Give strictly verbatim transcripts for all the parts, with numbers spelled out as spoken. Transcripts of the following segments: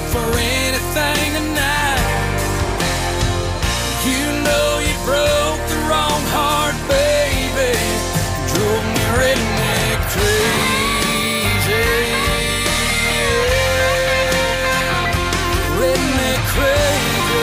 for anything tonight. You know you broke the wrong heart, baby. Drove me redneck crazy. Redneck crazy.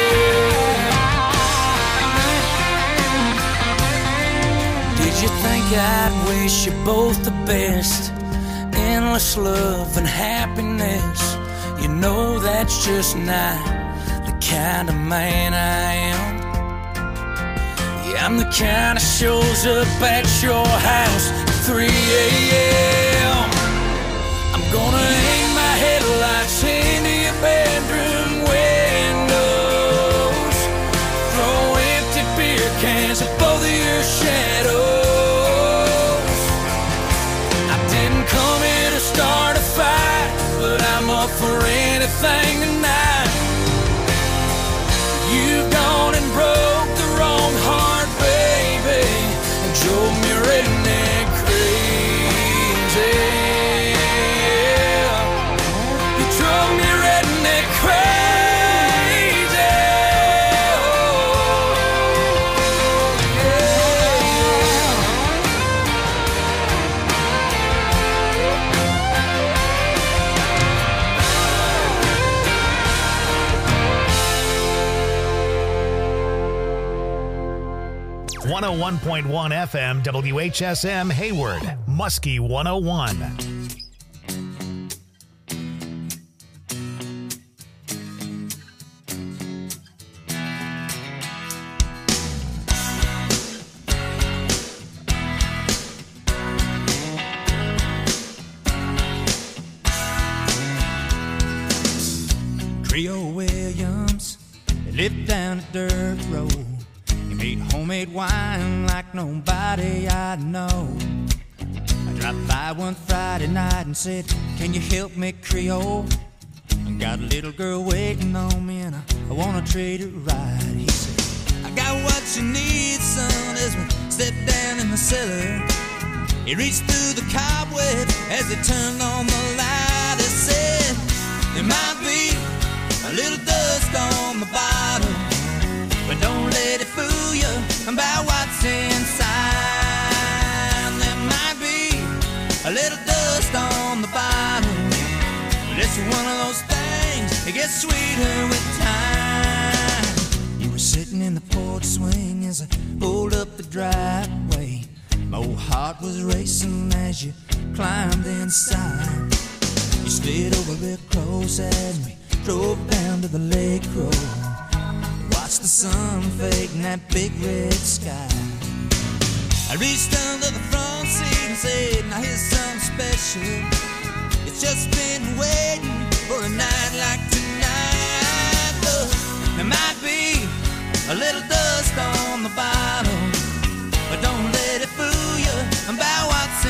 Did you think I'd wish you both the best? Endless love and happiness. You know that's just not the kind of man I am. Yeah, I'm the kind that shows up at your house at three a.m. I'm gonna hang my headlights into your bedroom windows, throw empty beer cans at both of your shadows. I didn't come here to start a fight, but I'm up for anything tonight. You've gone and broke the wrong heart, baby, and drove me redneck crazy. You drove me redneck crazy. one oh one point one F M W H S M Hayward, Muskie one oh one. Creole Williams lived down a dirt road. He made homemade wine like nobody I know. I dropped by one Friday night and said, can you help me, Creole? I got a little girl waiting on me and I, I wanna treat her right. He said, I got what you need, son, as we stepped down in the cellar. He reached through the cobweb as he turned on the light. He said, there might be a little dust on the bottom, but don't let it fool you about what's inside. There might be a little dust on the bottom, but it's one of those things that gets sweeter with time. You were sitting in the porch swing as I pulled up the driveway. My old heart was racing as you climbed inside. You slid over real close as we drove down to the lake road. Watched the sun fade in that big red sky. I reached under the front seat and said, now here's something special. It's just been waiting for a night like tonight. Look, there might be a little dust on the bottom, but don't let it fool you about what's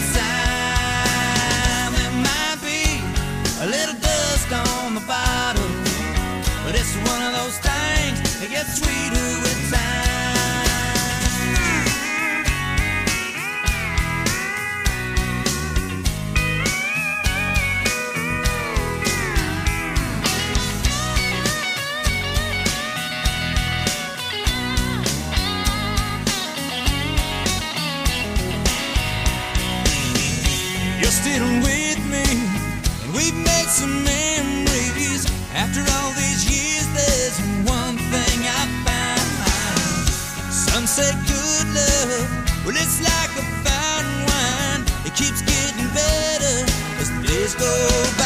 inside. There might be a little dust on the bottom, but it's one of those things that gets sweeter with time. You're still with me, and we've made some memories. After all these years, there's one thing I found. Some say good love, well, it's like a fine wine. It keeps getting better as the days go by.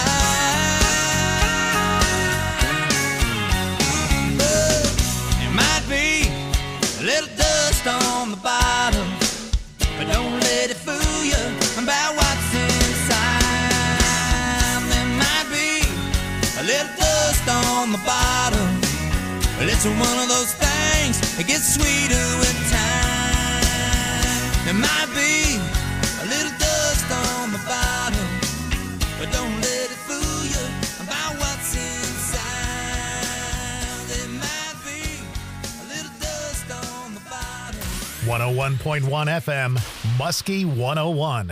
But there might be a little dust on the bottom, but don't let it fool you about what's inside. There might be a little dust on the bottom, but it's one of those things that gets sweeter with time. There might be a little dust on the bottom, but don't let it fool you about what's inside. There might be a little dust on the bottom. one oh one point one F M, Muskie one oh one.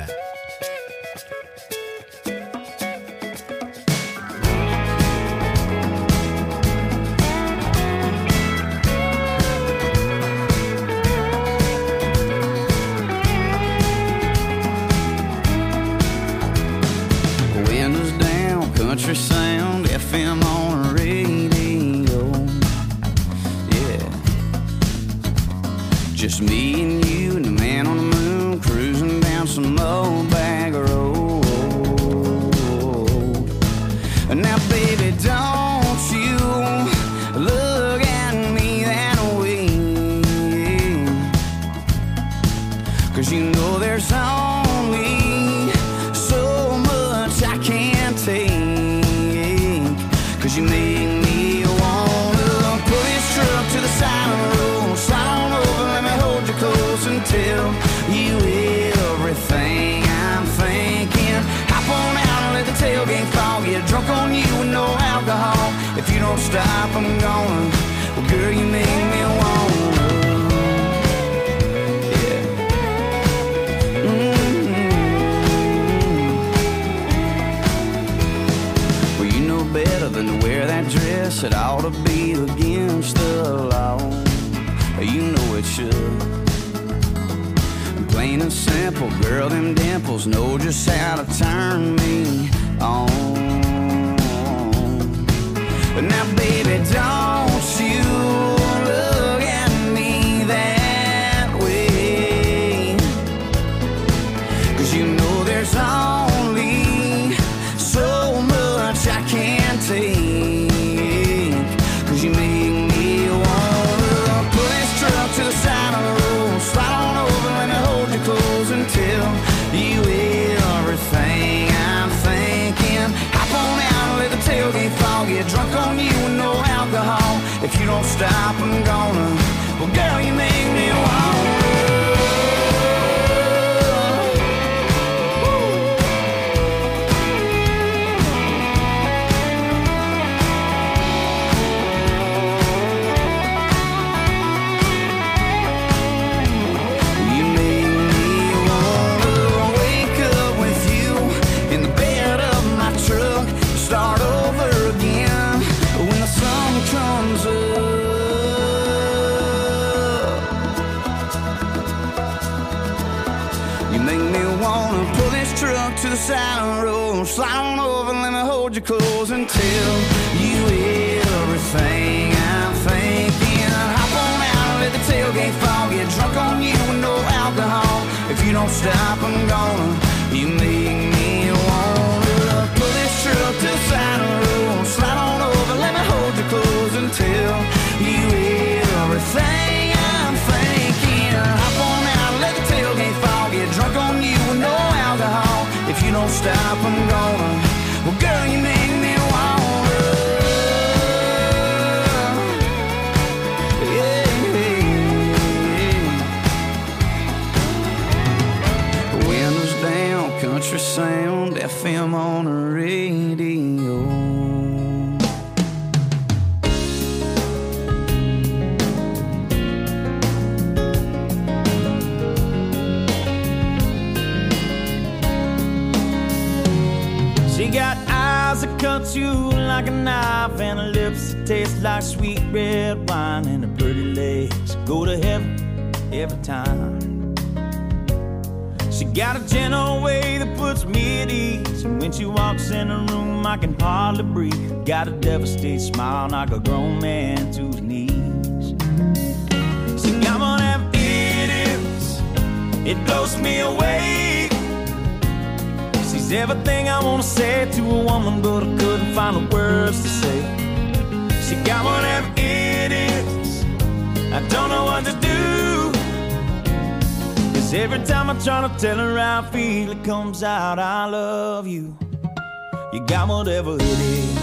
country sound, F M on a radio. Yeah. Just me and you and the man on the moon, cruising down some old bag road. Now baby, don't you look at me that way, 'cause you know there's only so much I can't take, 'cause you make me wanna pull this truck to the side of the road, slide on over, let me hold you close and tell you everything I'm thinking. Hop on out and let the tailgate fall, get drunk on you with no alcohol. If you don't stop, I'm gonna. Well, girl, you make me wanna. Yeah. Mm-hmm. Well, you know better than to wear that dress. It ought to be against the law. You know it should. Plain and simple, girl, them dimples know just how to turn me on. But now, baby, don't you look at me that way, 'cause you know there's only so much I can't take, 'cause you make me wanna pull this truck to the side of the road, slide on over, let me hold you close and tell you everything I'm thinking. Hop on out and let the tailgate fall, get drunk on you with no alcohol. If you don't stop, I'm gonna. Well, girl, you make me wanna. Truck to the side of the road, slide on over, let me hold you close and tell you everything I'm thinking. Hop on out and let the tailgate fall, get drunk on you with no alcohol. If you don't stop, I'm gonna. You make me wanna pull this truck to the side of the road, slide on over, let me hold you close and tell you everything I'm thinking. Hop on out and let the tailgate fall, get drunk on you with no alcohol. If you don't stop, I'm gonna. Well, girl, you make me wanna. Yeah, yeah. Windows down, country sound, F M on the radio. She got eyes that cut you like a knife, and her lips that taste like sweet red wine, and her pretty legs go to heaven every time. She got a gentle way that puts me at ease, and when she walks in the room I can hardly breathe. Got a devastated smile, knock a grown man to his knees. She got one of them idiots, it blows me away. She's everything I wanna say to a woman, but I couldn't find the words to say. She got one of them idiots, I don't know what to do, 'cause every time I try to tell her how I feel, it comes out, I love you. You got whatever it is.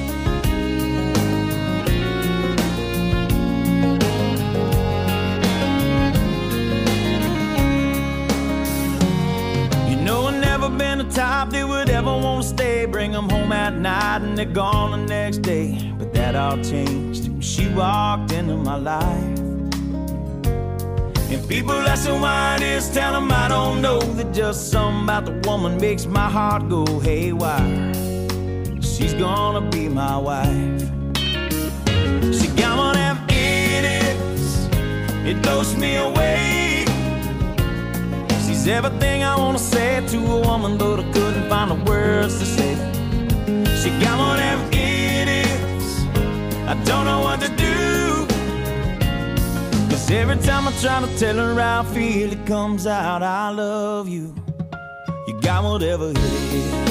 Been the type that would ever want to stay, bring them home at night and they're gone the next day. But that all changed when she walked into my life. And people asking why it is, tell them I don't know, that just something about the woman makes my heart go haywire. She's gonna be my wife. She got one of them idiots, it blows me away. She's everything I wanna say to a woman, but I couldn't find the words to say. She got don't know what to do. Cause every time I try to tell her how I feel, it comes out, I love you. You got whatever it is.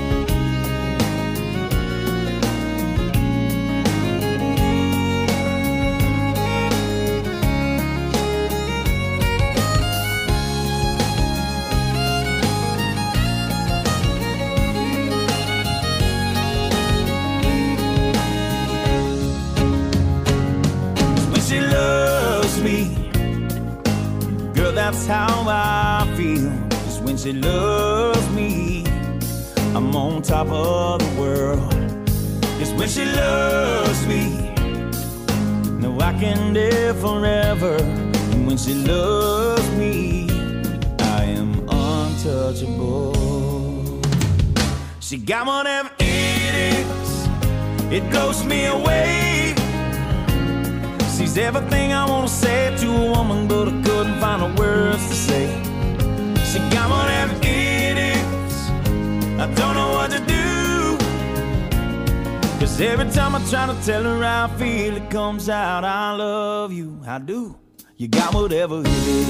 That's how I feel. Just when she loves me, I'm on top of the world. Just when she loves me, no, I can live forever. And when she loves me, I am untouchable. She got whatever it is, it blows me away. She's everything I wanna say to a woman, but I couldn't find the words to say. She got whatever it is, I don't know what to do. Cause every time I try to tell her how I feel, it comes out, I love you, I do. You got whatever it is.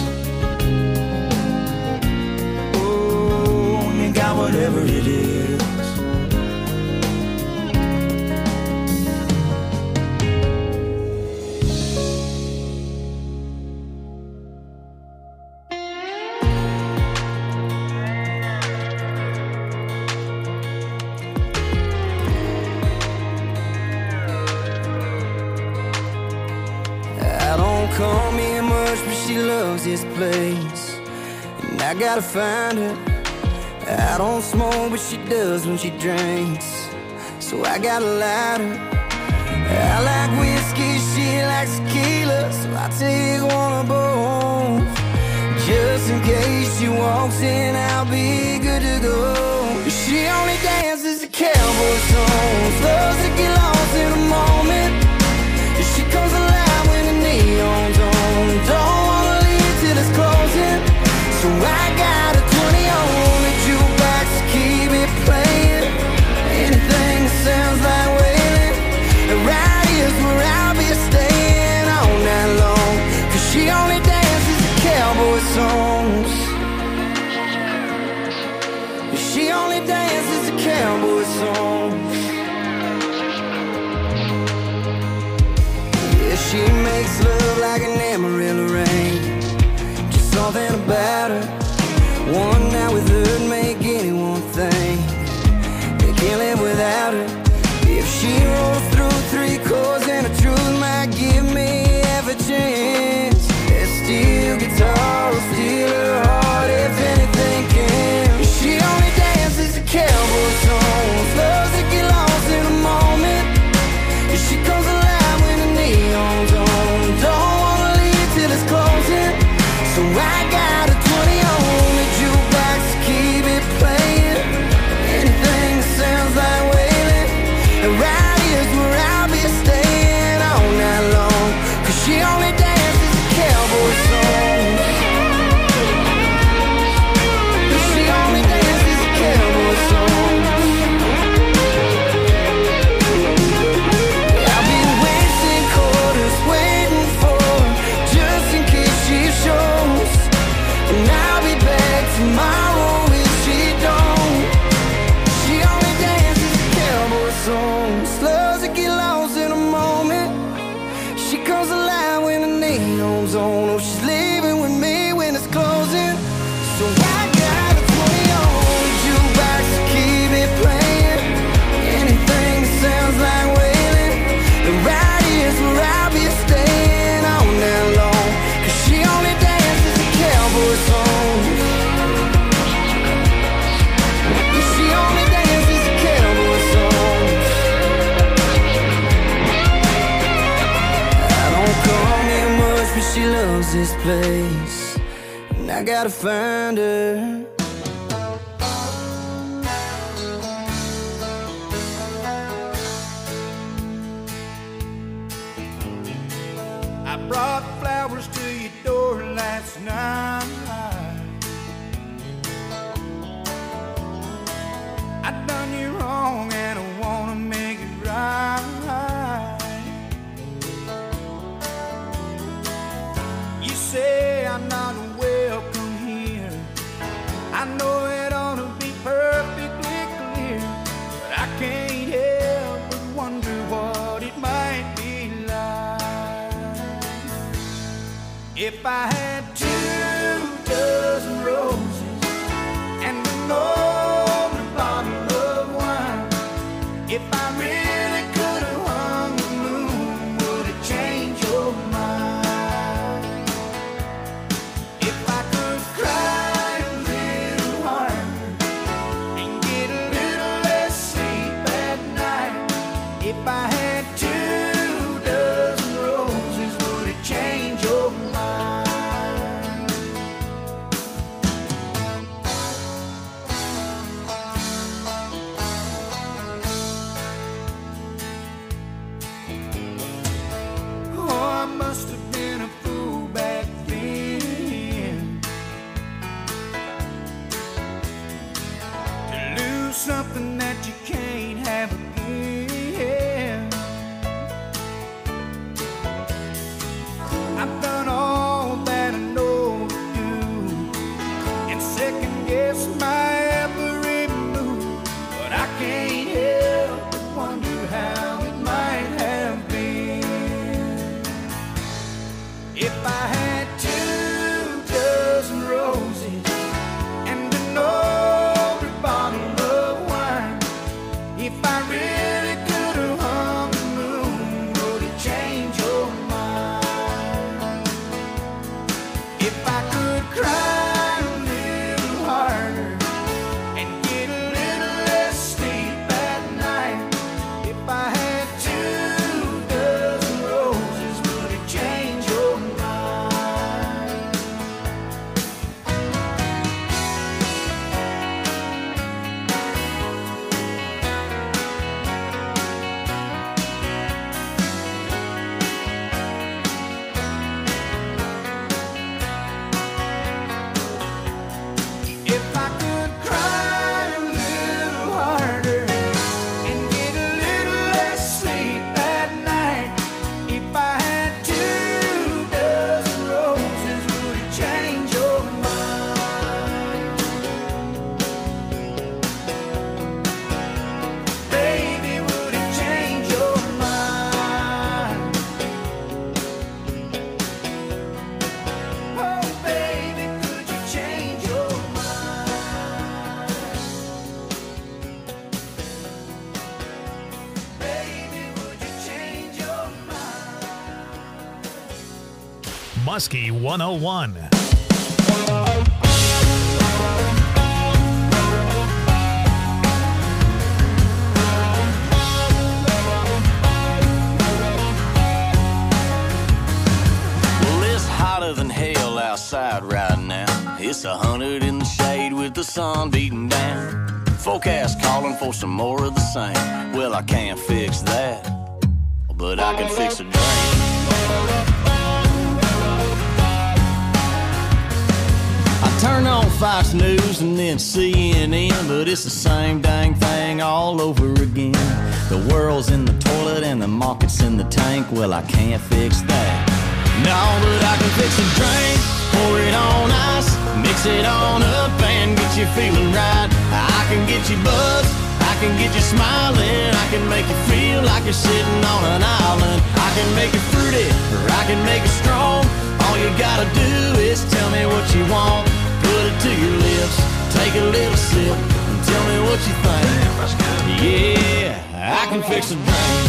Oh, you got whatever it is. Call me much, but she loves this place, and I gotta find her. I don't smoke, but she does when she drinks, so I gotta light her. I like whiskey, she likes tequila, so I take one of both. Just in case she walks in, I'll be good to go. She only dances to cowboy songs, loves to get lost in a moment. She comes alive when the neon's on. Don't wanna leave till it's closing, so I got a twenty on the jukebox to keep it playing. Anything that sounds like wailing, right here's where I'll be staying all night long. Cause she only dances to cowboy songs. She only dances to cowboy songs. She makes love like an Amarillo rain. Just something about her. One night with her make anyone think they can't live without her. If she rolls through three chords and the truth might give me every chance, that steel guitar will steal her heart if anything can. She only dances to cowboy songs, loves to get lost in a moment. If she comes alive when the neon's on, don't wanna leave till it's closing, so I got a twenty on the jukebox to keep it playing. Anything that sounds like wailing, and right here's where I'll be staying all night long. Cause she only dances to cowboy songs. She only dances to cowboy songs. Tomorrow if she don't. She only dances to cowboy songs, loves to get lost in a moment. She comes alive when the neon's on. Oh, she's leaving with me when it's closing, so I got a twenty on the jukebox to keep it playing. Anything that sounds like wailing, and right here's where I'll be staying all night long. Cause she only dances to cowboy songs. She loves this place, and I gotta find her. I brought flowers to your door last night. I done you wrong and I wanna make it right. If I had two dozen roses and an old bottle of wine, if I really could have hung the moon, would it change your mind? If I could cry a little harder and get a little less sleep at night, if I had two dozen roses, would it change your mind? Must have been a fool back then to lose something that you can't have again. I've done all that I know to do and second guess my every move, but I can't help but wonder how it might have been. If I had two dozen roses and an old bottle of wine, if I really could have hung the moon, would it change your mind? If I could cry a little harder and get a little less sleep at night, if I had two dozen roses, would it change your mind? If I could cry a little harder and get a little less sleep at night, if I had two dozen roses, would it change your mind? Baby, would it change your mind? Oh, baby, could you change your mind? Baby, would you change your mind? Muskie one oh one. Well, it's hotter than hell outside right now. It's a hundred in the shade with the sun beating down. Forecast calling for some more of the same. Well, I can't fix that, but I can fix a drink. I turn on Fox News and then C N N, but it's the same dang thing all over again. The world's in the toilet and the market's in the tank. Well, I can't fix that. No, but I can fix a drink, pour it on ice, mix it on up and get you feeling right. I can get you buzzed, I can get you smiling, I can make you feel like you're sitting on an island. I can make it fruity, or I can make it strong. All you gotta do is tell me what you want. Put it to your lips, take a little sip, and tell me what you think. Yeah, I can fix a drink.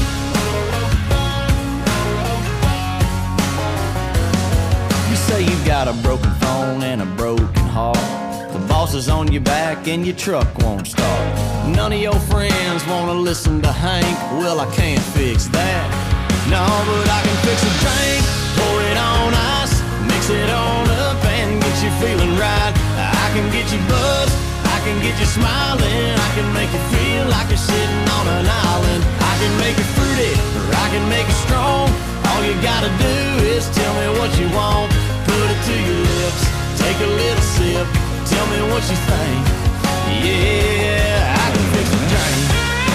You say you got a broken phone and a broken heart. The boss is on your back and your truck won't start. None of your friends wanna listen to Hank. Well, I can't fix that. No, but I can fix a drink, pour it on ice, mix it on up and get you feeling right. I can get you buzzed, I can get you smiling, I can make you feel like you're sitting on an island. I can make it fruity, or I can make it strong. All you gotta do is tell me what you want. Put it to your lips, take a little sip, tell me what you think. Yeah, I can fix a drink.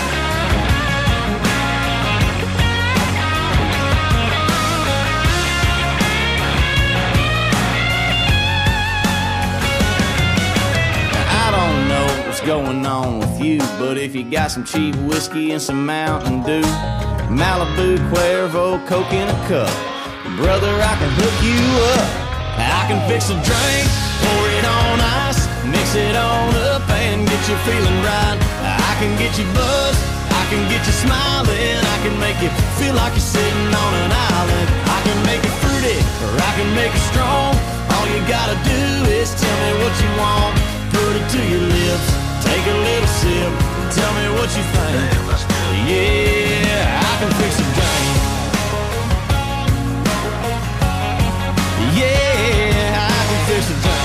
Going on with you, but if you got some cheap whiskey and some Mountain Dew, Malibu, Cuervo, Coke in a cup, brother, I can hook you up. can fix a drink, pour it on ice, mix it on up and get you feeling right. I can get you buzzed, I can get you smiling, I can make you feel like you're sitting on an island. I can make it fruity, or I can make it strong. All you gotta do is tell me what you want. Put it to your lips, take a little sip, tell me what you think. Yeah, I can fix a drink. Yeah, I can fix a drink.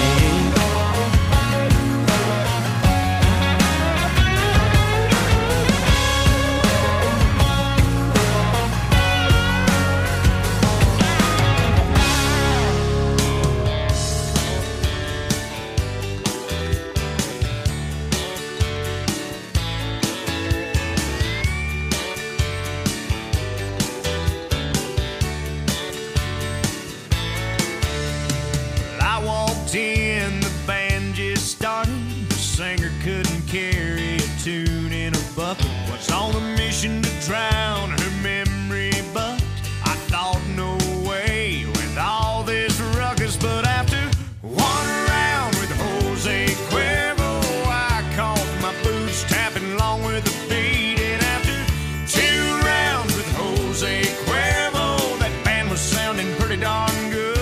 In the band just started, the singer couldn't carry a tune in a bucket. Was on a mission to drown her memory, but I thought no way with all this ruckus. But after one round with Jose Cuervo, I caught my boots tapping along with the beat. And after two rounds with Jose Cuervo, that band was sounding pretty darn good.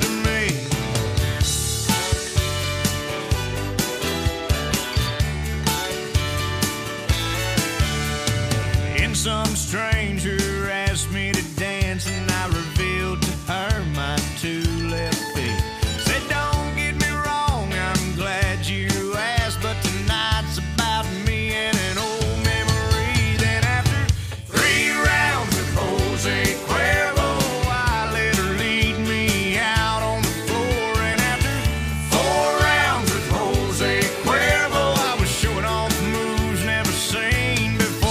Some stranger asked me to dance, and I revealed to her my two left feet. Said, don't get me wrong, I'm glad you asked, but tonight's about me and an old memory. Then after three rounds with Jose Cuervo, I let her lead me out on the floor. And after four rounds with Jose Cuervo, I was showing off moves never seen before.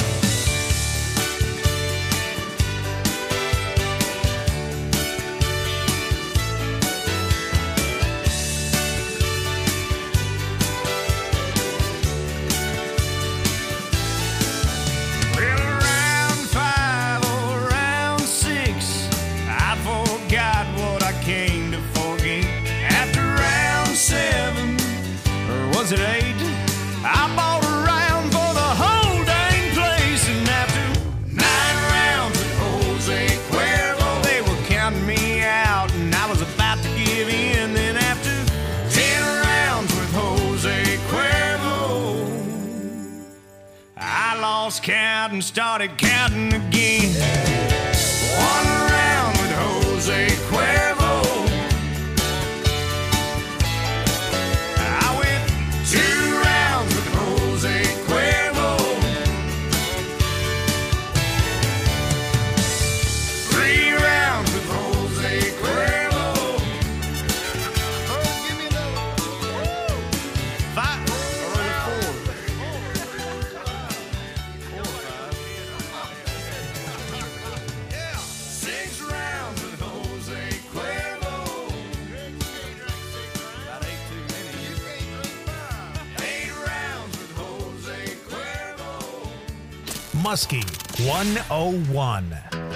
Was it eight? I bought a round for the whole dang place. And after nine rounds with Jose Cuervo, they were counting me out, and I was about to give in. Then after ten rounds with Jose Cuervo, I lost count and started counting again. One round with Jose Cuervo, Muskie one oh one.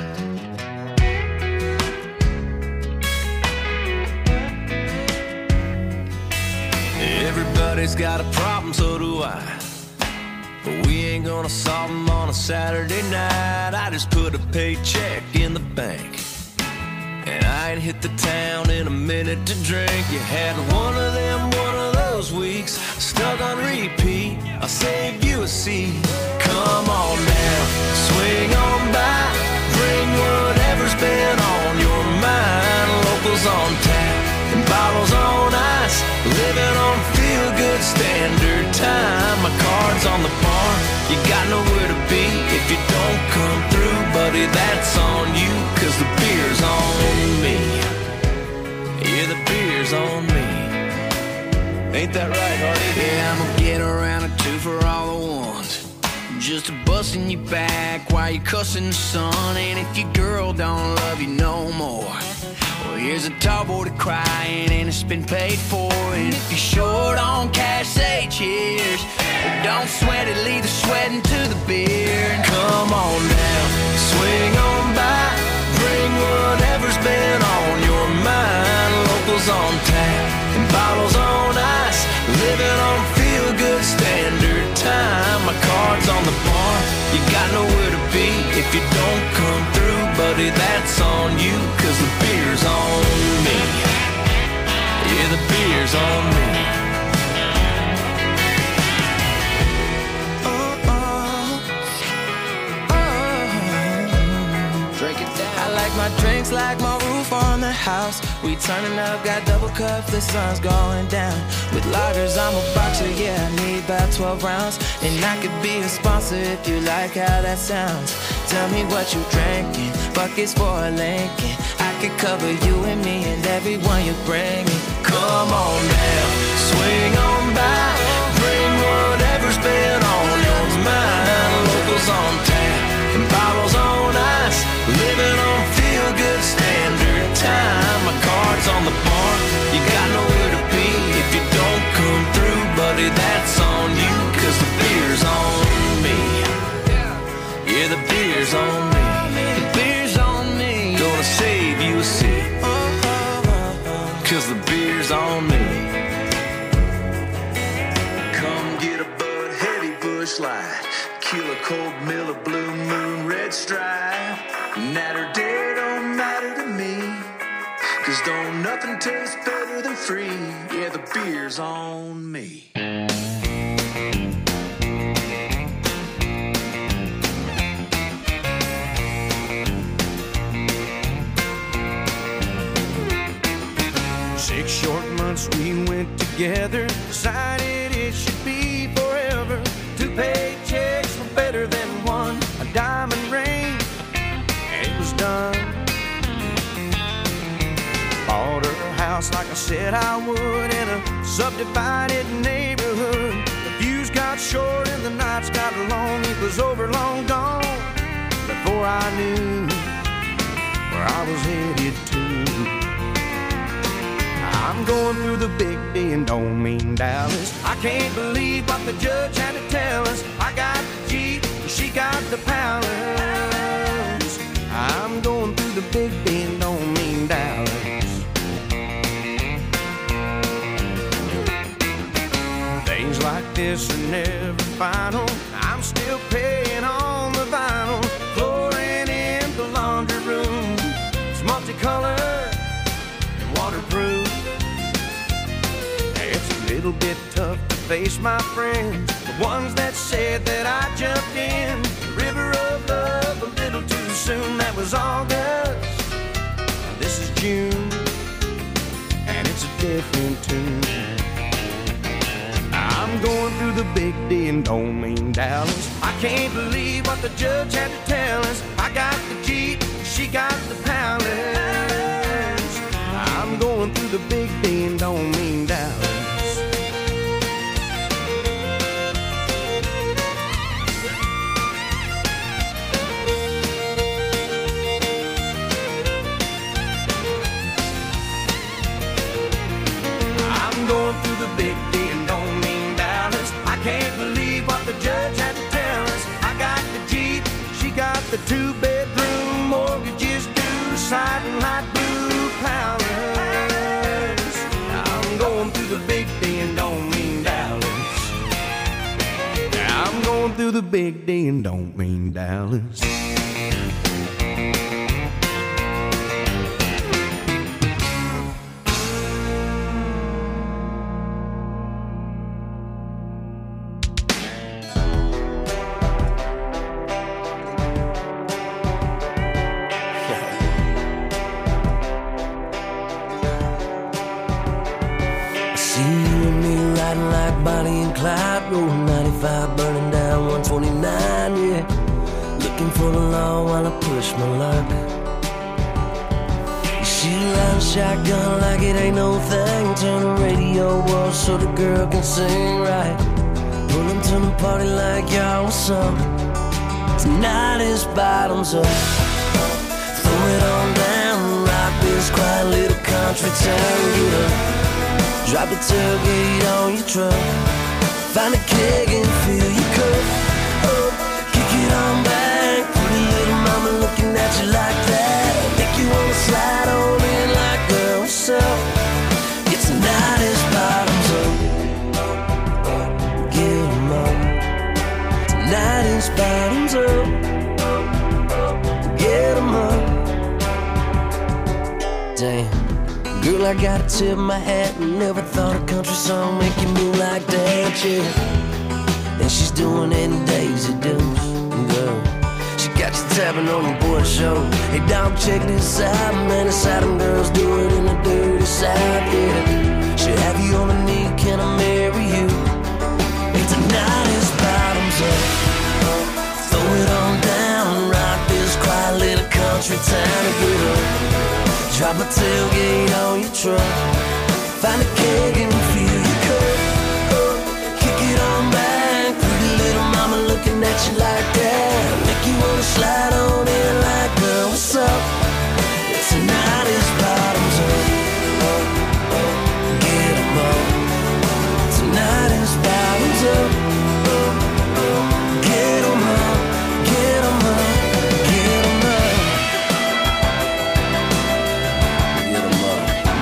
Everybody's got a problem, so do I. But we ain't gonna solve them on a Saturday night. I just put a paycheck in the bank, and I ain't hit the town in a minute to drink. You had one of them, one of those weeks, stuck on repeat. I'll save you a seat. Come on now, swing on by, bring whatever's been on your mind. Locals on tap and bottles on ice, living on feel-good standard time. My card's on the bar, you got nowhere to be if you don't come through, buddy, that's on you, cause the beer's on me. Yeah, the beer's on me. Ain't that right, Hardy? Yeah, I'm gonna get around a two for all the ones, just a busting you back while you're cussing the sun. And if your girl don't love you no more, well, here's a tall boy to cry in, and it's been paid for. And if you're short on cash, say cheers. But don't sweat it, leave the sweating to the beer. And come on now, swing on by, bring whatever's been on your mind. Locals on nowhere to be if you don't come through, buddy, that's on you, cause the beer's on me. Yeah, the beer's on me. Oh, oh, oh. Drink it down. I like my drinks like my roof on the house. We turning up, got double cups, the sun's going down. With lagers, I'm a boxer, yeah, I need about twelve rounds. And I could be a sponsor if you like how that sounds. Tell me what you drinking, buckets for a Lincoln. I could cover you and me and everyone you bring. Come on down, swing on by, bring whatever's been on your mind. Locals on tap and bottles on ice, living on feel-good standard time. My card's on the bar, you got nowhere to be if you don't come through, buddy, that's on you, cause the beer's on me. Yeah, the beer's on me. The beer's on me. Gonna save you a seat, cause the beer's on me. Come get a Bud Heavy Bush Light, Killer Cold Miller Blue Moon Red Stripe. Natter day don't matter to me, cause don't nothing taste better than free. Yeah, the beer's on me. Six short months we went together, decided it should be forever. Two paychecks were better than one, a diamond ring, and it was done. Bought her a house like I said I would, in a subdivided neighborhood. The views got short and the nights got long. It was over, long gone, before I knew where I was headed to. I'm going through the big D and don't mean Dallas. I can't believe what the judge had to tell us. I got the Jeep, she got the palace. I'm going through the big D and don't mean Dallas. Things like this are never final. I'm still paying on the vinyl. Flooring in the laundry room, it's multicolored and waterproof. It's a little bit tough to face my friends, the ones that said that I jumped in the river of love a little too soon. That was August, this is June, and it's a different tune. I'm going through the big D and don't mean Dallas. I can't believe what the judge had to tell us. I got the Jeep, she got the palace. I'm going through the big D and don't mean Dallas. I'm going through the big D and don't mean Dallas. I can't believe what the judge had to tell us. I got the Jeep, she got the two-bedroom, mortgages due, siding light blue palace. I'm going through the big D and don't mean Dallas. I'm going through the big D and don't mean Dallas. Burning down one twenty-nine, yeah. Looking for the law while I push my luck. You shoot out a shotgun like it ain't no thing. Turn the radio off so the girl can sing right. Pull them to the party like y'all was up. Tonight is bottoms up. Throw it on down, rock this quiet little country town. Get up, drop the tailgate on your truck. Find a keg and fill your cup up, kick it on back. Pretty little mama looking at you like that, make you wanna slide on in like girl herself. It's tonight is bottoms up, get 'em up. Tonight is bottoms up. Girl, I gotta tip my hat. Never thought a country song make you move like that, yeah. And she's doing it in Daisy Dukes, girl. She got you tapping on the board show. Hey, dog, check this out, man. The Southern girls do it in the dirty South, yeah. She'll have you on the knee, can I marry you? Hey, tonight is bottoms up. Throw it on down, rock this quiet little country town to get up. Drop a tailgate on your truck. Find a keg and fill your cup. Kick it on back, pretty little mama looking at you like that. Make you wanna slide on in like, girl, what's up? Tonight is bottoms up. Get 'em up. Tonight is bottoms up. Get 'em up, get 'em up, get 'em up. Get 'em up.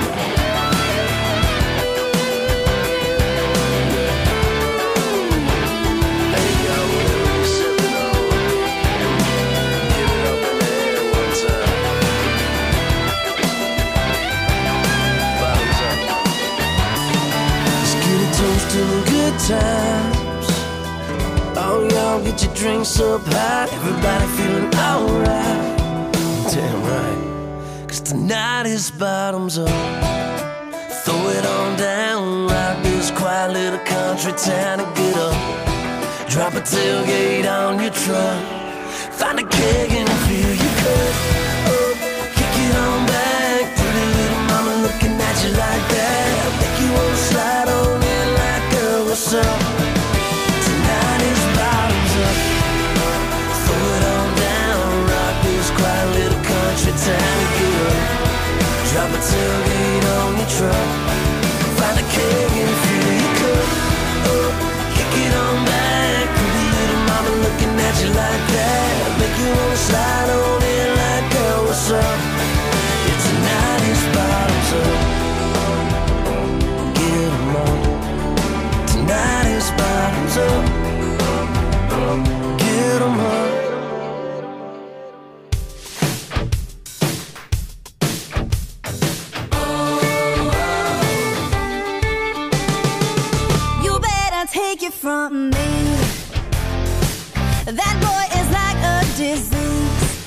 Hey, yo, whatever you sipping on, give it up in the air one time. Bottoms up. Let's get a toast to the good times. Oh, y'all get your drinks up high. Everybody feeling alright. Damn right. Cause tonight is bottoms up. Throw it on down. Rock this quiet little country town and get up. Drop a tailgate on your truck. Find a keg and fill your cup. Kick it on back. Pretty little mama looking at you like that. Make you wanna slide on in like, girl, what's up? Tonight is bottoms up. Throw it on down. Rock this quiet little country town and get up. Drop a tailgate on your truck. Find a keg and fill your cup. Kick it on back. Pretty little mama looking at you like that. Make you wanna slide on in like, girl, what's up? Yeah, tonight is bottoms up. Get 'em up. Tonight is bottoms up. Get 'em up. You better take it from me. That boy is like a disease.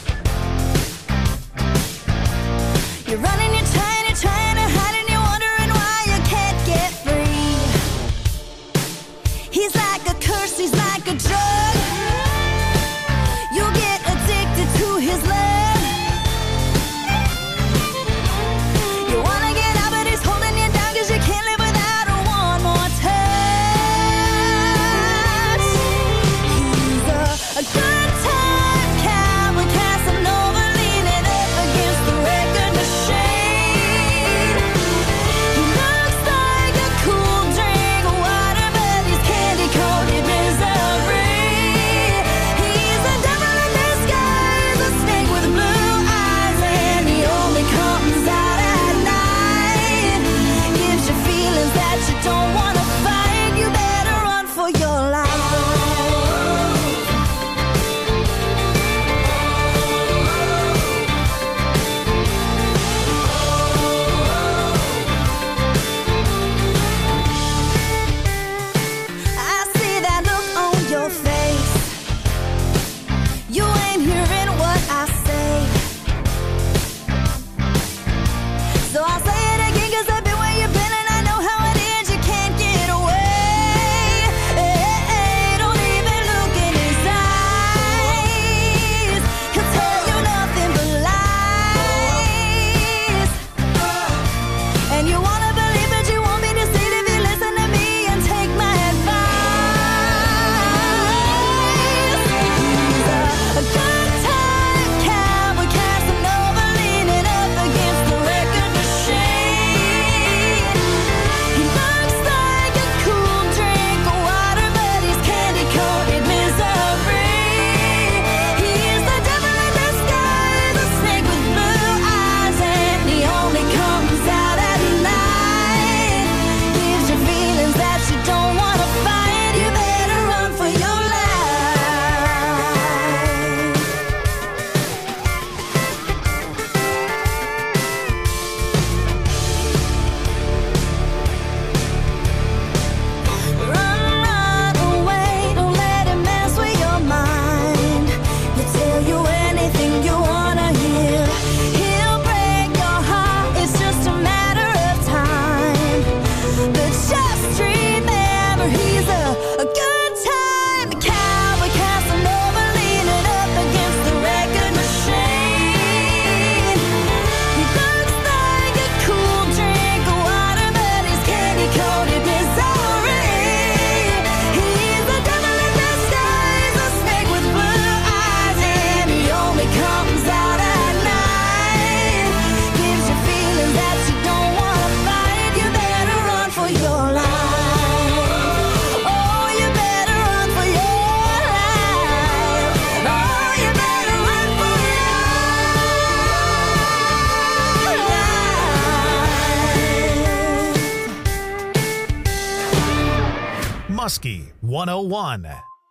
Muskie one oh one.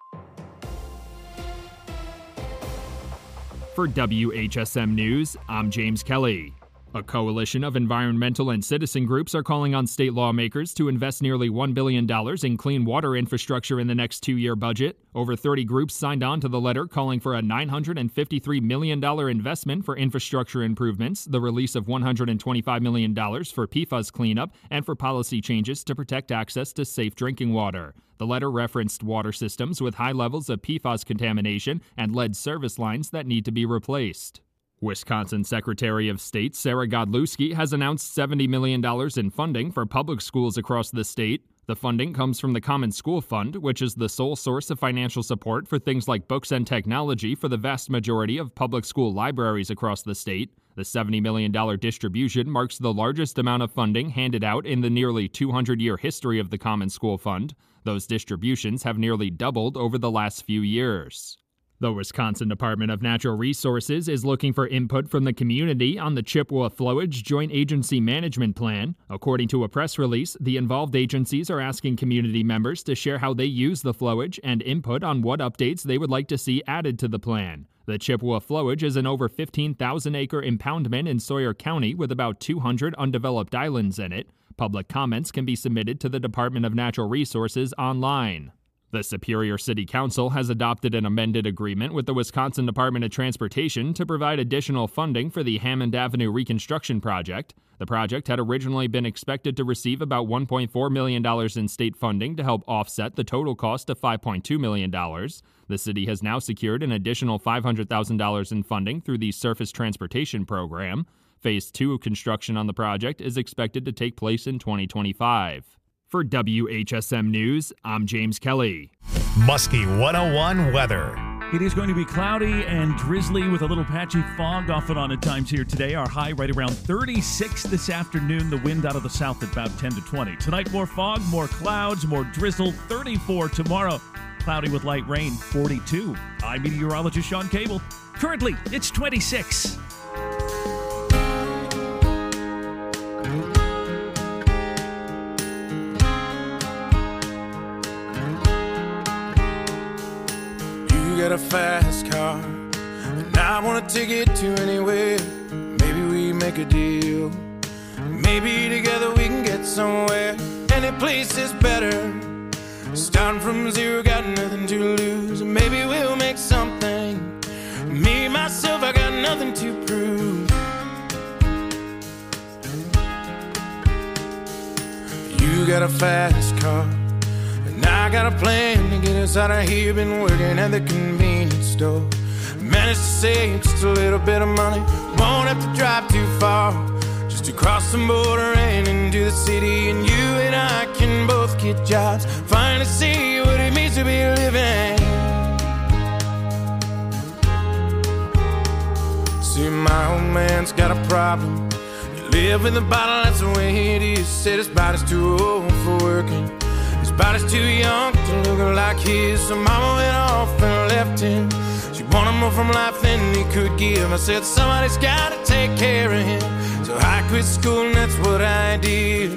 For W H S M News, I'm James Kelly. A coalition of environmental and citizen groups are calling on state lawmakers to invest nearly one billion dollars in clean water infrastructure in the next two-year budget. Over thirty groups signed on to the letter calling for a nine hundred fifty-three million dollars investment for infrastructure improvements, the release of one hundred twenty-five million dollars for P FAS cleanup, and for policy changes to protect access to safe drinking water. The letter referenced water systems with high levels of P FAS contamination and lead service lines that need to be replaced. Wisconsin Secretary of State Sarah Godlewski has announced seventy million dollars in funding for public schools across the state. The funding comes from the Common School Fund, which is the sole source of financial support for things like books and technology for the vast majority of public school libraries across the state. The seventy million dollars distribution marks the largest amount of funding handed out in the nearly two hundred year history of the Common School Fund. Those distributions have nearly doubled over the last few years. The Wisconsin Department of Natural Resources is looking for input from the community on the Chippewa Flowage Joint Agency Management Plan. According to a press release, the involved agencies are asking community members to share how they use the flowage and input on what updates they would like to see added to the plan. The Chippewa Flowage is an over fifteen thousand acre impoundment in Sawyer County with about two hundred undeveloped islands in it. Public comments can be submitted to the Department of Natural Resources online. The Superior City Council has adopted an amended agreement with the Wisconsin Department of Transportation to provide additional funding for the Hammond Avenue reconstruction project. The project had originally been expected to receive about one point four million dollars in state funding to help offset the total cost of five point two million dollars. The city has now secured an additional five hundred thousand dollars in funding through the Surface Transportation Program. Phase two construction on the project is expected to take place in twenty twenty-five. For W H S M News, I'm James Kelly. Muskie one oh one weather. It is going to be cloudy and drizzly with a little patchy fog off and on at times here today. Our high right around thirty-six this afternoon. The wind out of the south at about ten to twenty. Tonight, more fog, more clouds, more drizzle. thirty-four tomorrow. Cloudy with light rain, forty-two. I'm meteorologist Sean Cable. Currently, it's twenty-six. Got a fast car, and I wanna take it to anywhere. Maybe we make a deal. Maybe together we can get somewhere. Any place is better. Starting from zero, got nothing to lose. Maybe we'll make something. Me, myself, I got nothing to prove. You got a fast car, and I got a plan to get us out of here. Been working at the convenience store. Managed to save just a little bit of money. Won't have to drive too far, just to cross the border and into the city. And you and I can both get jobs, finally see what it means to be living. See, my old man's got a problem. You live in the bottle, that's the way it is. Said his body's too old for working. His body's too young to look like his. So mama went off and left him. She wanted more from life than he could give. I said somebody's gotta take care of him. So I quit school and that's what I did.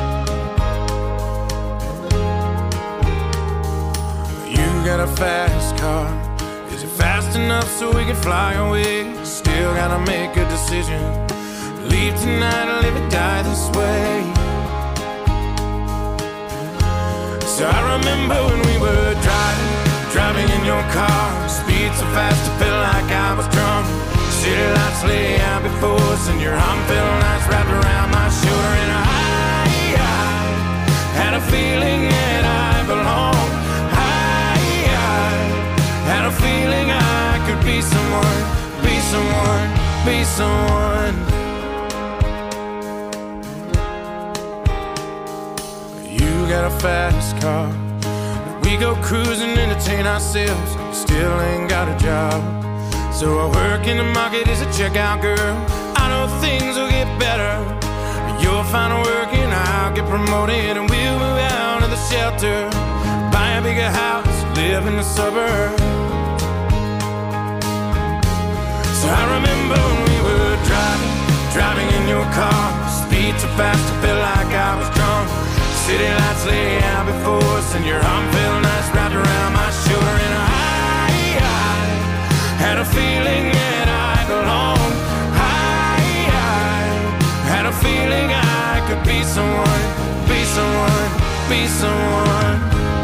You got a fast car. Is it fast enough so we can fly away? Still gotta make a decision. Leave tonight or live or die this way. So I remember when we were driving, driving in your car. Speed so fast I felt like I was drunk. City lights lay out before us, and your arm felt nice wrapped around my shoulder. And I, I had a feeling that I belonged. I, I had a feeling I could be someone, be someone, be someone. You got a fast car. We go cruising, entertain ourselves. Still ain't got a job. So I work in the market as a checkout girl. I know things will get better. You'll find work and I'll get promoted, and we'll move out of the shelter, buy a bigger house, live in the suburbs. So I remember when we were driving, driving in your car. Speed so fast I felt like I was drunk. City lights lay out before us, and your arm felt nice wrapped around my shoulder. And I, I had a feeling that I belonged. I, I had a feeling I could be someone, be someone, be someone.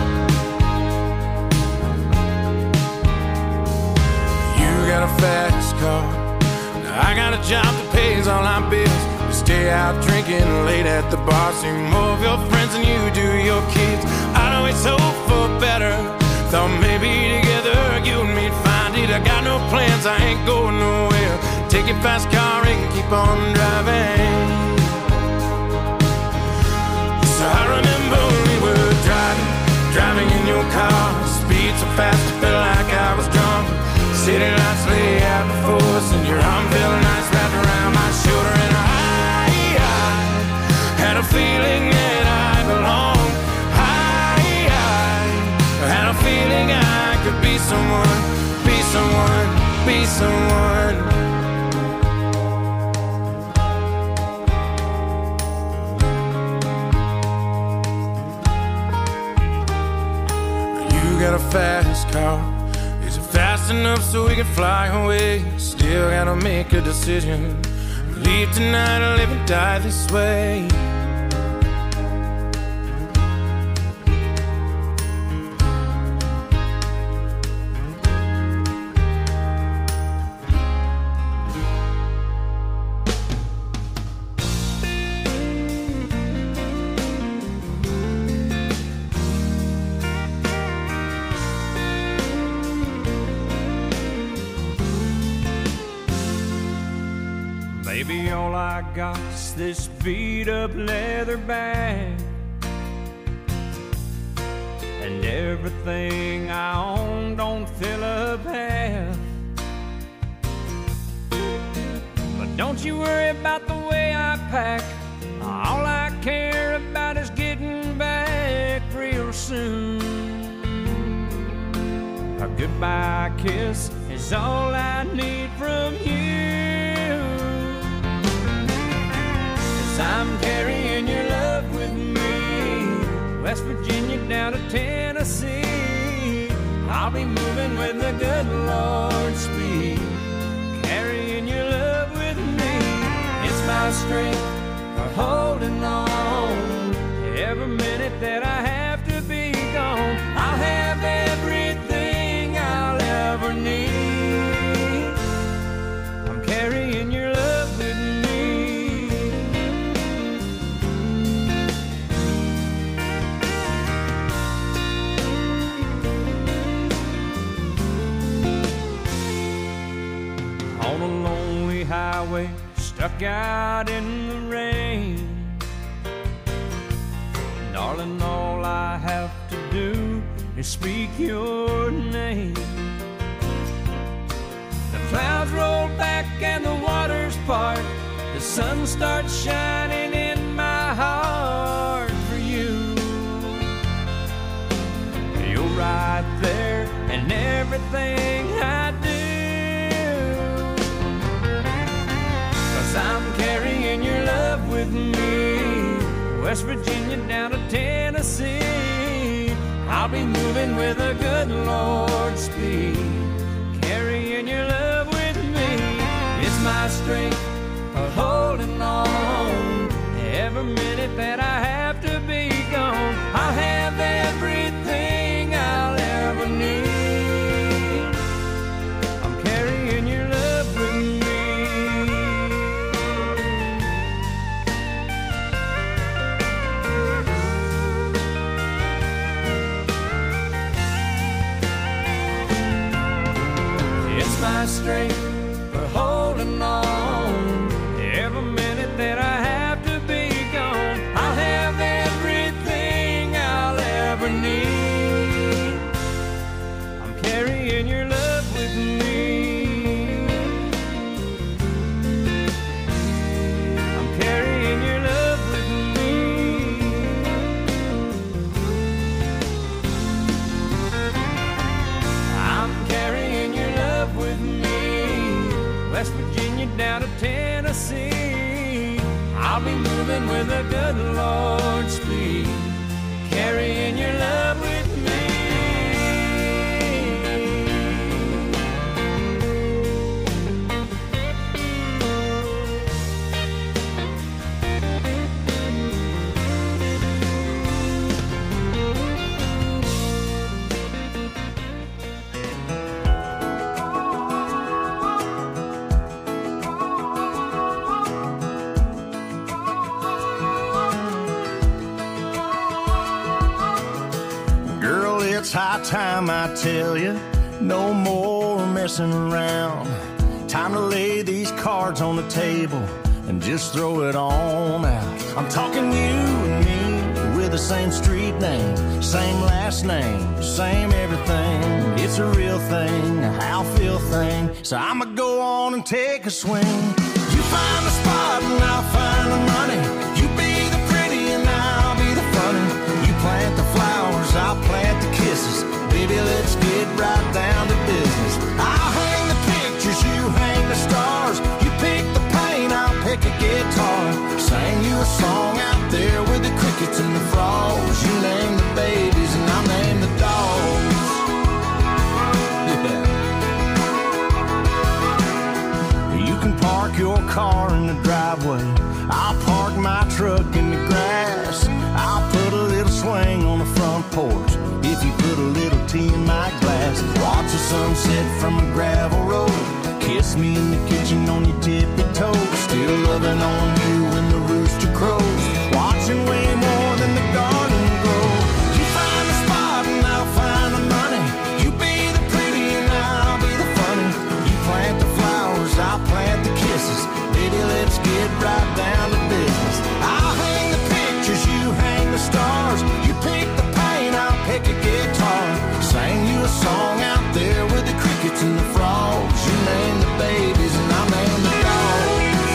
You got a fast car, I got a job that pays all our bills. We stay out drinking late at the bar, see more of your friends than you do your kids. I'd always hope for better, thought maybe together you and me'd find it. I got no plans, I ain't going nowhere. Take your fast car and keep on driving. So I remember we were driving, driving in your car. Speed so fast it felt like I was drunk. City lights lay out before us, and your arm felt nice wrapped around my shoulder. And I, I had a feeling that I belonged. I, I had a feeling I could be someone, be someone, be someone. You got a fast car. Fast enough so we can fly away. Still gotta make a decision. Leave tonight or live and die this way. Baby, all I got's this beat up leather bag, and everything I own don't fill up half. But don't you worry about the way I pack. All I care about is getting back real soon. A goodbye kiss is all I need from you. I'm carrying your love with me, West Virginia down to Tennessee. I'll be moving with the good Lord's speed, carrying your love with me. It's my strength for holding on. Every minute that I have to be gone, I'll have everything I'll ever need. I'm carrying your love with me. Highway, stuck out in the rain. Darling, all I have to do is speak your name. The clouds roll back and the waters part. The sun starts shining in my heart for you. You're right there in everything I do. I'm carrying your love with me, West Virginia down to Tennessee. I'll be moving with a good Lord's speed, carrying your love with me. It's my strength for holding on. Every minute that I have to be gone, I'll have everything I'll ever need. I'm carrying your love with me. My strength for holding on. Every minute that I have to be gone, I'll have everything I'll ever need. I'm carrying your love with me. I'm carrying your love with me. I'm carrying your love with me, West Virginia down to Tennessee. I'll be moving with a good Lord's speed, carrying your love with me. Girl, it's high time I tell you, no more messing around. Time to lay these cards on the table and just throw it on out. I'm talking you and me with the same street name, same last name, same everything. It's a real thing, a how feel thing. So I'ma go on and take a swing. You find the spot and I'll find the money. You be the pretty and I'll be the funny. You plant the flowers, I'll plant the kisses. Baby, let's get right down to business. I'll hang the pictures, you hang the stars. You pick the paint, I'll pick a guitar. Sing you a song out there with the crickets and the frogs. You name the babies and I'll name the dogs. Yeah. You can park your car in the driveway. I'll park my truck in the grass. I'll put a little swing on the front porch. If you put a little tea in my glass, watch the sunset from a gravel road. Kiss me in the kitchen on your tippy toes. Still loving on you when the rooster crows. Watching way more than the garden grow. You find the spot and I'll find the money. You be the pretty and I'll be the funny. You plant the flowers, I'll plant the kisses. Baby, let's get right down to business. I'll hang the pictures, you hang the stars. You pick the paint, I'll pick a guitar. Sing you a song out there with the crickets and the frogs. You name the babies and I'll name the dogs.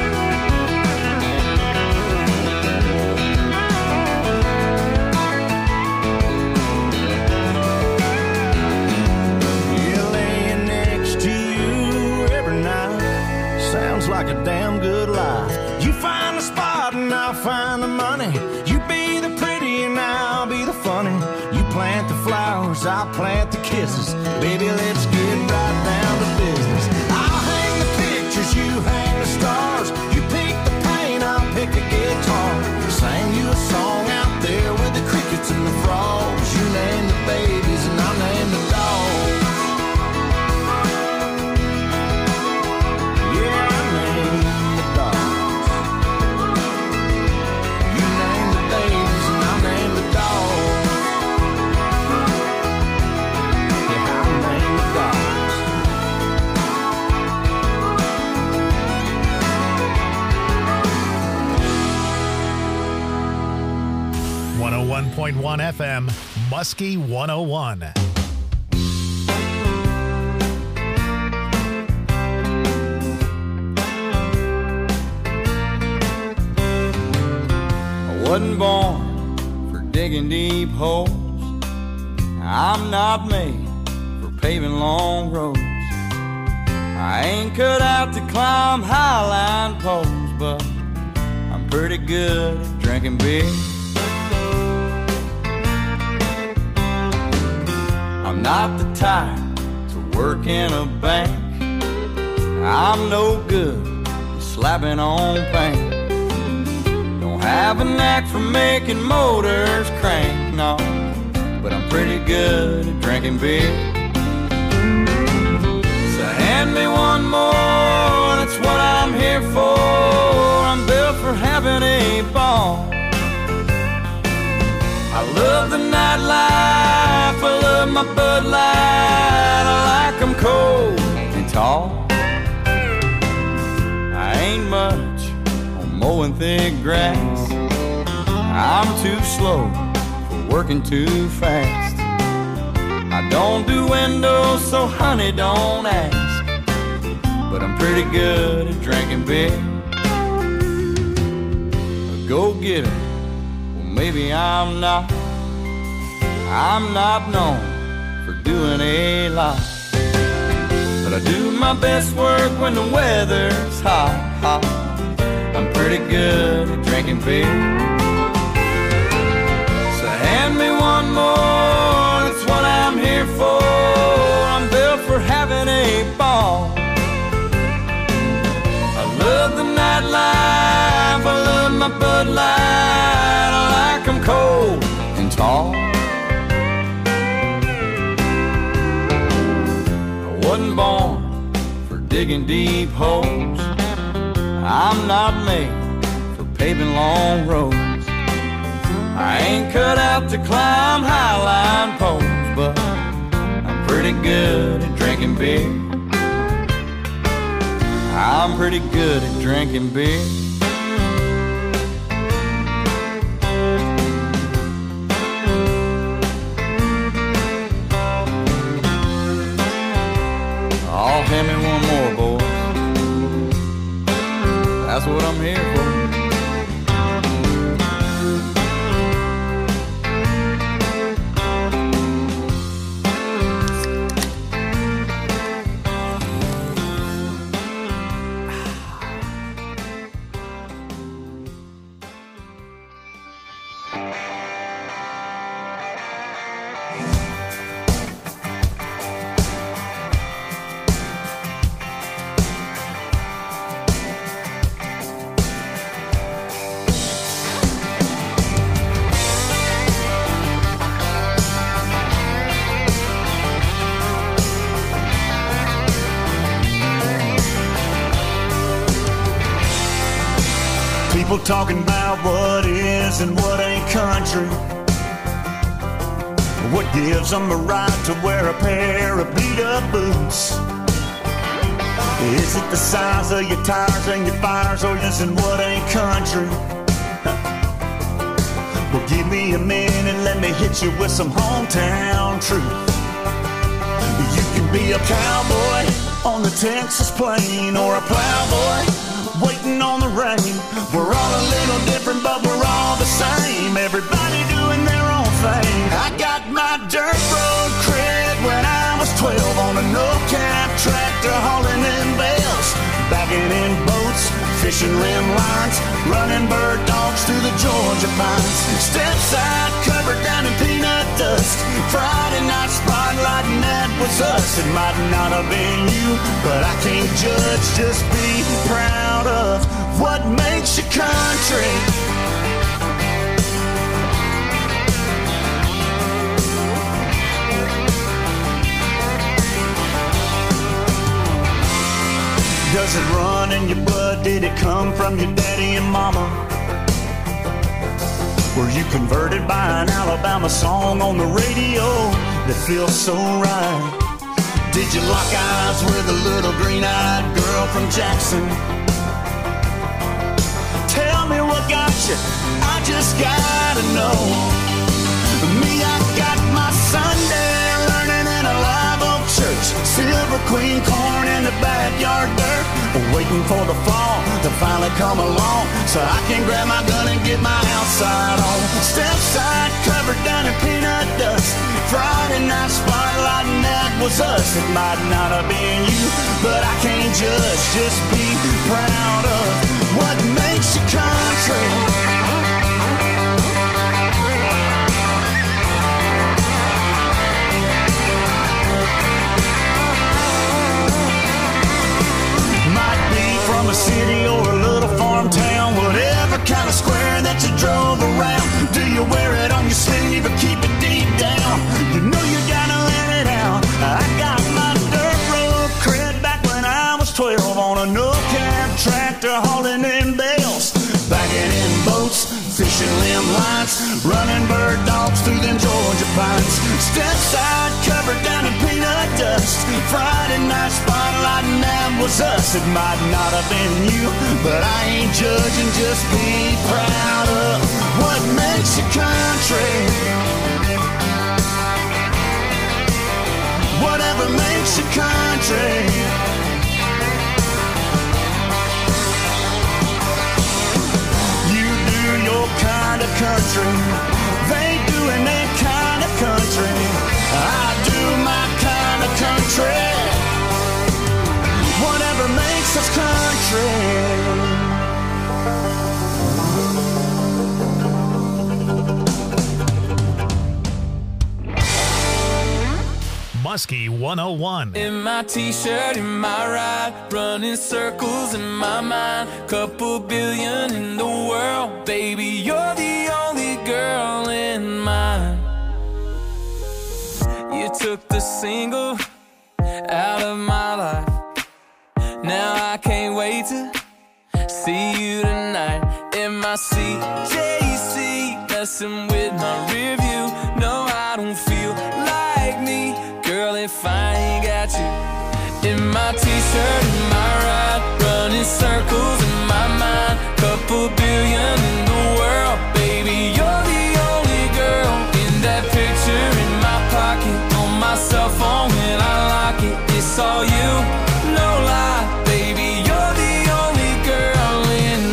Yeah, laying next to you every night sounds like a damn good life. You find the spot and I'll find the money. You be the pretty and I'll be the funny. You plant the flowers, I'll plant the kisses. Baby, let's get right down to business. I'll hang the pictures, you hang the stars. You pick the paint, I'll pick a guitar. Sing you a song out there with the crickets and the frogs. You name the babies and I'll name the dogs. Yeah, I name the dogs. You name the babies and I'll name the dogs. Yeah, I'll name the dogs. one oh one point one F M, Muskie one oh one. I wasn't born for digging deep holes. I'm not made for paving long roads. I ain't cut out to climb highline poles, but I'm pretty good at drinking beer. I'm not the type to work in a bank. I'm no good at slapping on paint. Don't have a knack for making motors crank, no, but I'm pretty good at drinking beer. So hand me one more, that's what I'm here for. I'm built for having a ball. I love the nightlife, I love my Bud Light. I like them cold and tall. I ain't much on mowing thick grass. I'm too slow for working too fast. I don't do windows, so honey, don't ask. But I'm pretty good at drinking beer. A go-getter, well maybe I'm not. I'm not known for doing a lot, but I do my best work when the weather's hot, hot. I'm pretty good at drinking beer. So more, that's what I'm here for. I'm built for having a ball. I love the nightlife, I love my Bud Light, I like 'em cold and tall. I wasn't born for digging deep holes. I'm not made for paving long roads. I ain't cut out to climb highline poles, but I'm pretty good at drinking beer. I'm pretty good at drinking beer. Oh, hand me one more, boys. That's what I'm here for. People talking about what is and what ain't country. What gives them a right to wear a pair of beat-up boots? Is it the size of your tires and your fires, or is it what ain't country? Well, give me a minute, let me hit you with some hometown truth. You can be a cowboy on the Texas plain, or a plowboy waiting on the rain. We're all a little different, but we're all the same. Everybody doing their own thing. I got my dirt road cred when I was twelve on a no-cap tractor hauling in bales, bagging in boats, fishing rim lines, running bird dogs through the Georgia pines. Step side covered down in peanut dust. Friday night spotlight, and that was us. It might not have been you, but I can't judge. Just be proud of what makes you country. Does it run in your blood? Did it come from your daddy and mama? Were you converted by an Alabama song on the radio that feels so right? Did you lock eyes with a little green-eyed girl from Jackson? Tell me what got you, I just gotta know. Me, I got my Sunday learning in a live oak church. Silver Queen corn in the backyard dirt, waiting for the fall to finally come along, so I can grab my gun and get my outside on. Step side covered down in peanut dust. Friday night spotlight, and that was us. It might not have been you, but I can't judge. Just be proud of what makes you country. From a city or a little farm town, whatever kind of square that you drove around. Do you wear it on your sleeve or keep it deep down? You know you gotta let it out. I got my dirt road cred back when I was twelve on a no-cab tractor hauling in bales, bagging in boats, fishing limb lines, running bird dogs through them Georgia pines. Step side covered down in peanut dust. Friday night spotlight, and that was us. It might not have been you, but I ain't judging. Just be proud of what makes you country. Whatever makes you country. You do your kind of country, they doing their kind of country. I do my kind of country. Whatever makes us country. Muskie one oh one. In my t-shirt, in my ride, running circles in my mind. Couple billion in the world, baby, you're the only girl in mine. You took the single out of my life. Now I can't wait to see you tonight. In my C J C, messing with my rear view. No, I don't feel like me, girl, if I ain't got you. In my t-shirt, in my ride, running circles in my mind. Couple billion in the world, baby, you're the only girl. In that picture in my pocket, on my cell phone when I lock it, it's all you, no lie, baby, you're the only girl in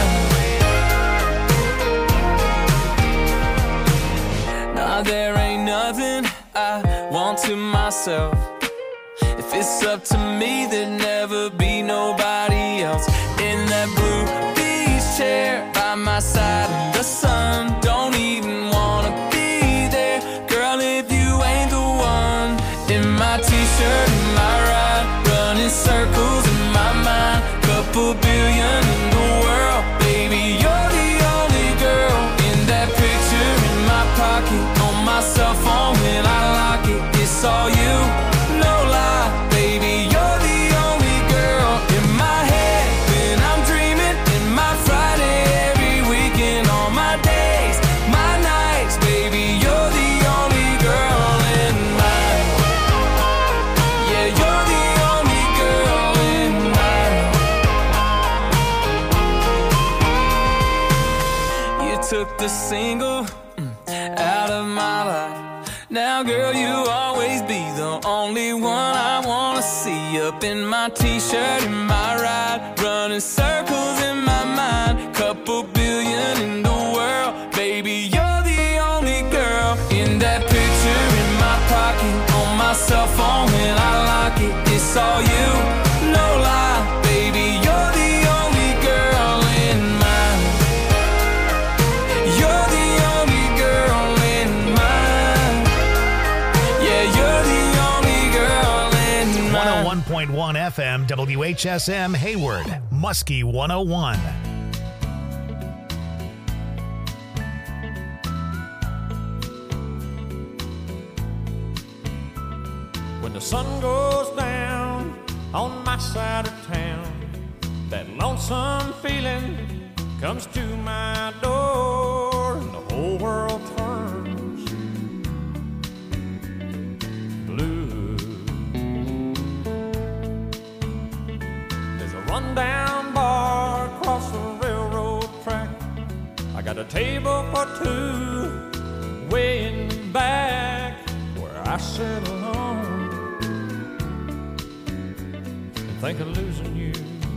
mine. Nah, there ain't nothing I want to myself. If it's up to me, there'd never be nobody else. In that blue beach chair by my side in the sun, don't even wanna be there, girl, if you ain't the one. In my t-shirt, in my ride, running circles in my mind. Couple billion in the world, baby, you're the only girl. In that picture in my pocket, on my cell phone when I lock it, it's all you, no lie, baby, you're the only girl. In my head when I'm dreaming, in my Friday every weekend, on my days, my nights, baby, you're the only girl in mine. Yeah, you're the only girl in mine. You took the single mm, out of my life. Now, girl, you always be the only one I wanna see. Up in my t-shirt, in my ride, running circles in my mind. Couple billion in the world, baby, you're the only girl. In that picture in my pocket, on my cell phone when I lock it, it's all you, no lie, baby, you're the only girl in mine. You're the only girl in mine. Yeah, you're the only girl in mine. one oh one point one F M W H S M Hayward, Muskie one oh one. When the sun goes down on my side of town, that lonesome feeling comes to my door, and the whole world turns blue. There's a rundown bar across the railroad track. I got a table for two way in the back where I sit alone and think of losing you.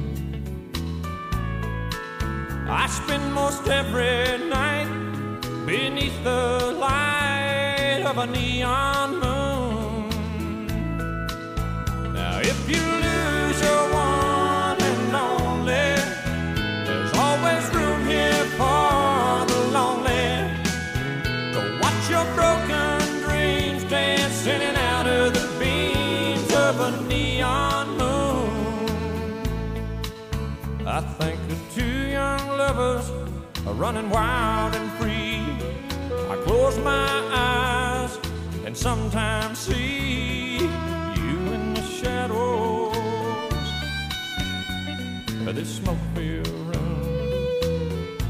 I spend most every night beneath the light of a neon moon. Now if you lose your one and only, there's always room here for the lonely. Go watch your broken dreams dance in and out of the beams of a neon moon. I think of two young lovers are running wild and free. I close my eyes and sometimes see you the shadows of this smoke-filled room.